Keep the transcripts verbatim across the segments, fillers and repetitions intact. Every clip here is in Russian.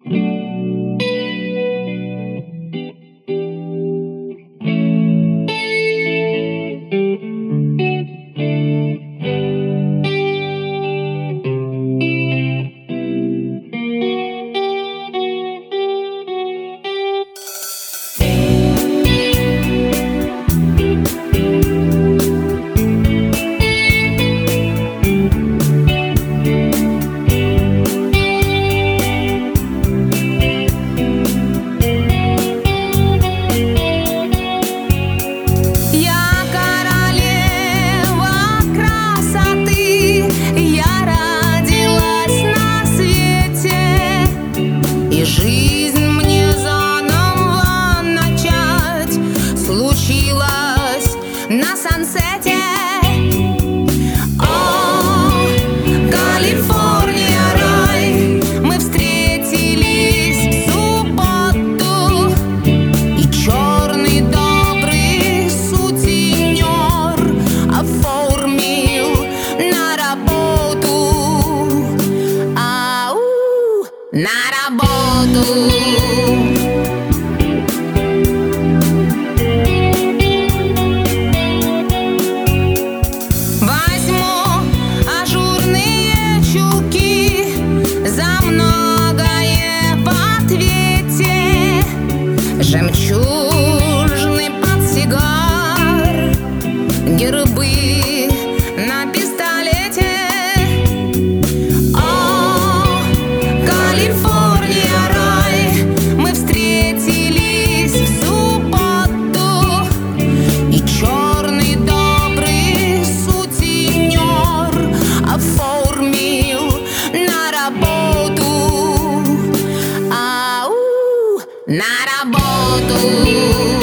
Жизнь мне заново начать случилось на сансете. О, Калифорния, рай, мы встретились в субботу, и черный добрый сутенер оформил на работу. Ау, на работу. Возьму ажурные чулки за многое в ответе, жемчужный портсигар, гербы на пистолете. О, Калифорния, рай, мы встретились в субботу, и черный добрый сутенер оформил на работу. Ау, на работу.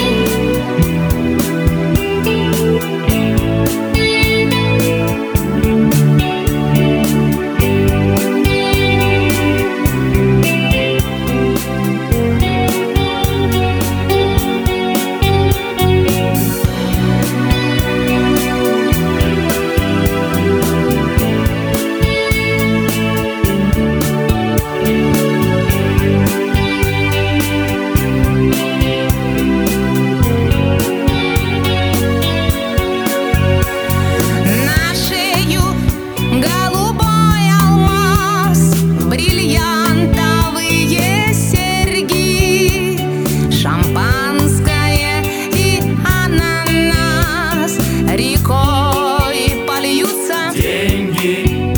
Рекой польются деньги.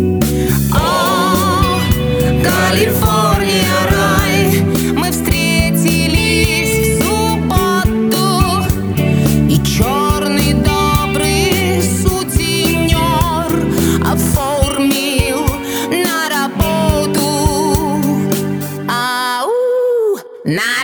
О, Калифорния, рай, мы встретились в субботу, и черный добрый сутенер оформил на работу. Ау, на